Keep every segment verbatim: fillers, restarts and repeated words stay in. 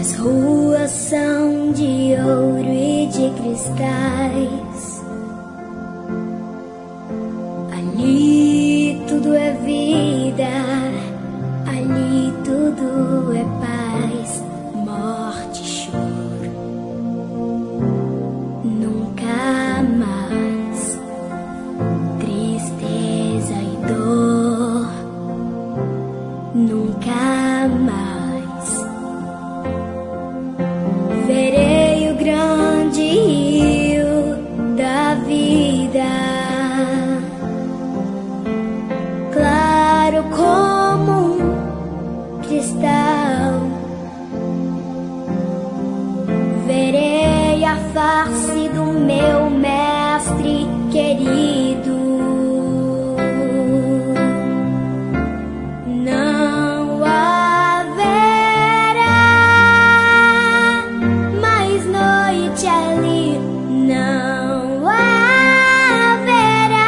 As ruas são de ouro e de cristais. Ali tudo é vida, ali tudo é paz, morte e choro. Nunca mais tristeza e dor. Nunca mais verei o grande rio da vida, claro como um cristal. Verei a face do meu mestre querido. Não haverá mais noite ali, não haverá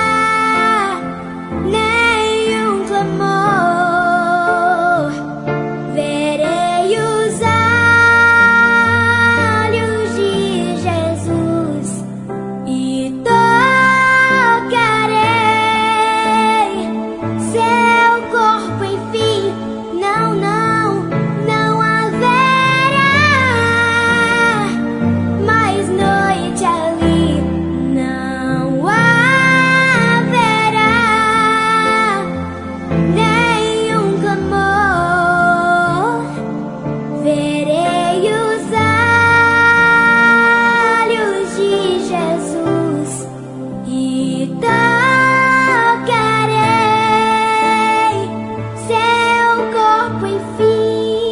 nenhum clamor. Verei os olhos de Jesus e tocarei seu corpo, enfim. Não, não, não haverá mais noite ali, não haverá nenhum clamor. Verei os olhos de Jesus e tocarei seu corpo, enfim.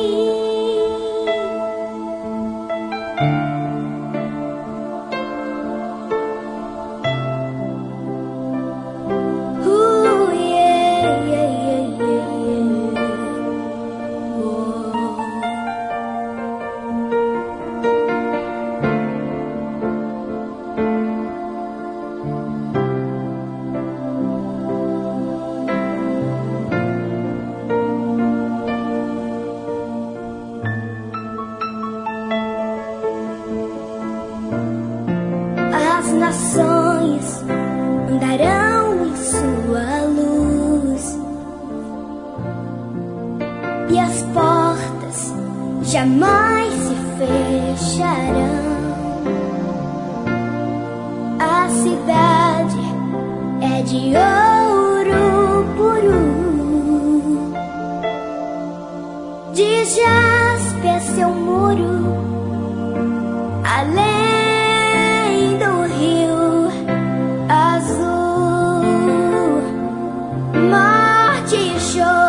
Uh, yeah, yeah, yeah, yeah. Oh. As nações andarão em sua luz e as portas jamais se fecharão. A cidade é de ouro puro, de jaspe é seu muro, além do rio azul, morte e choro.